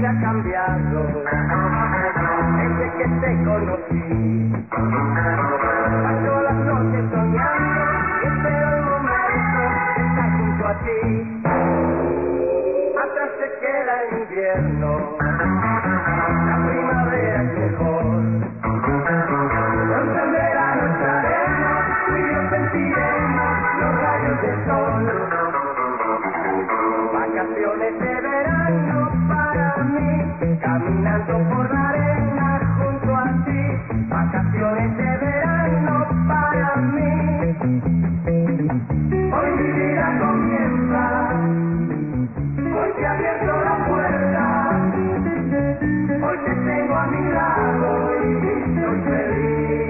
ha cambiado desde que te conocí. Paso las noches soñando y espero el momento de estar junto a ti. Atrás se queda el invierno, la primavera es mejor. Pronto en verano estaremos, tú y yo sentiremos los rayos del sol. Vacaciones de verano para mí, caminando por la arena junto a ti. Vacaciones de verano para mí. Hoy mi vida comienza, hoy te he abierto la puerta, hoy te tengo a mi lado y soy feliz.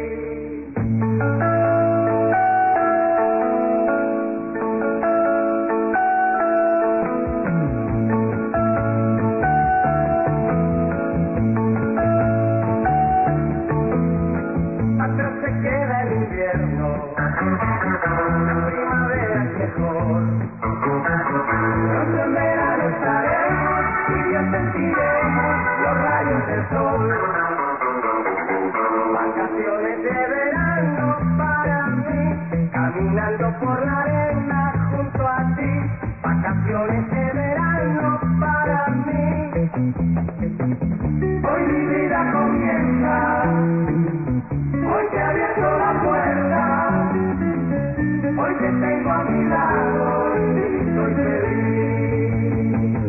Atrás se queda el invierno, la primavera es mejor. Pronto en verano estaremos y ya sentiremos los rayos del sol. Vacaciones de verano para mí, caminando por la arena junto a ti. Vacaciones de verano para mí. Hoy mi vida comienza, hoy te he abierto la puerta, hoy te tengo a mi lado y soy feliz.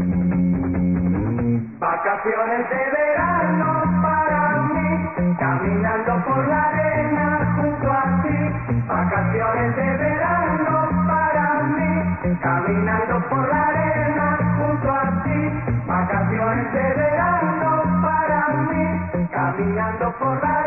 Vacaciones de verano para mí, caminando por la arena junto a ti. Vacaciones de verano para mí, caminando por la arena junto a ti. Vacaciones de verano para mí, caminando por la